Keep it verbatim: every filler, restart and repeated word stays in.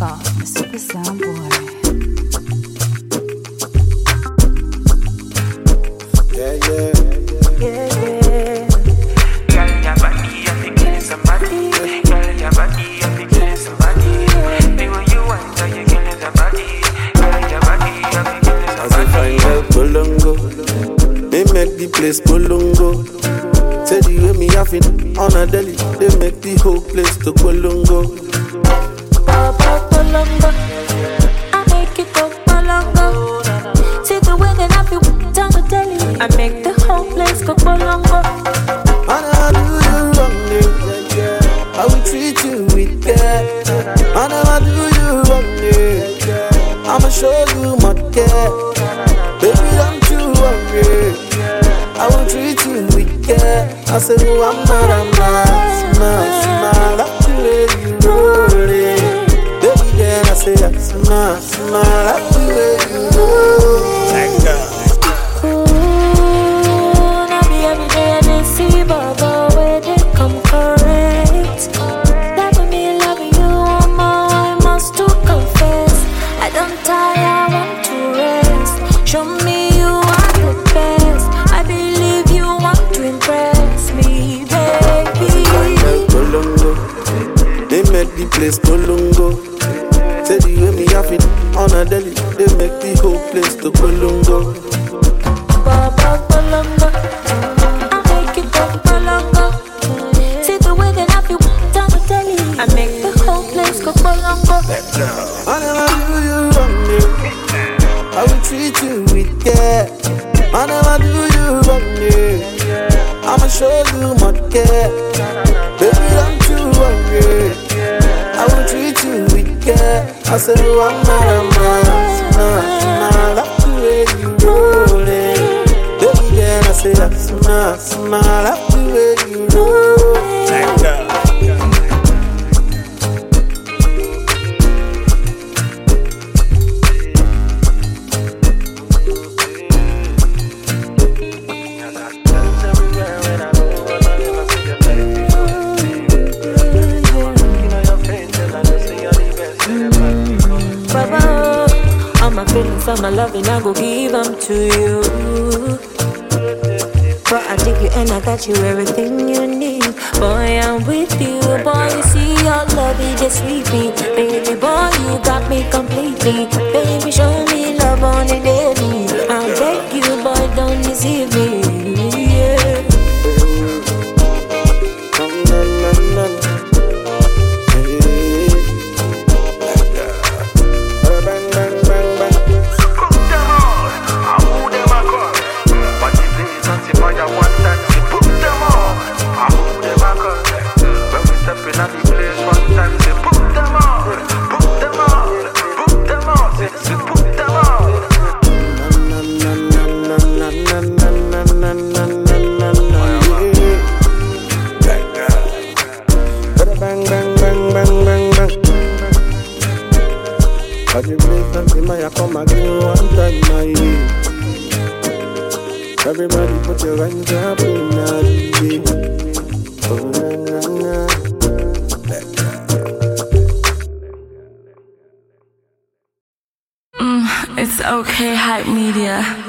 call the Super Sound Boy. Yeah, yeah, yeah, yeah. Girl, your body, I think killing somebody. Girl, your body, I think killing somebody. The way you want, so you killing somebody. Girl, your body, I think killing somebody. as if I know Bolongo, they make the place Bolongo. Say the way me have it on a deli, they make the whole place to Bolongo. Baba Bolongo, I make it go Bolongo. See the way that I feel down the deli, I make the whole place go Bolongo. And I do you wrong, yeah. I will treat you with care. I never do you wrong, yeah. I'ma show you my care. Baby, don't you worry. I will treat you with care. I say, oh, I'm not, I'm not, smile, smile. Like the way you roll it. Baby, then I say, smile, smile. Like the way you roll it. Like that. Ooh, now be every day I dey see Baba where they come correct. Loving me, loving you, oh my, I must to confess. I don't tire, I want to rest. Show me you are the best. I believe you want to impress me, baby. Bolongo, they make the place Bolongo. Say the way me have it on a deli, they make the whole place to Bolongo. Baba Bolongo, I make it go Bolongo. See the way that I feel down the deli, I make the whole place go Bolongo. I never do you wrong, yeah. I will treat you with care. I never do you wrong, yeah. I'ma show you my care. Baby, don't you worry. I will treat you with care. I said, oh, I'm not a man, nah, nah. Like the way you roll it. Baby, then I say, smile, smile. Like the way you roll it. Like that. Feelings of my loving, I go give them to you. But I dig you and I got you everything you need. Boy, I'm with you. Boy, you see your love, it just sweet me. Baby boy, you got me completely. Baby, show me love on the daily. I beg you, boy, don't deceive me. Yeah. Everybody put your hands up in the oh, na, na, na. Mm, it's okay, Hype Media.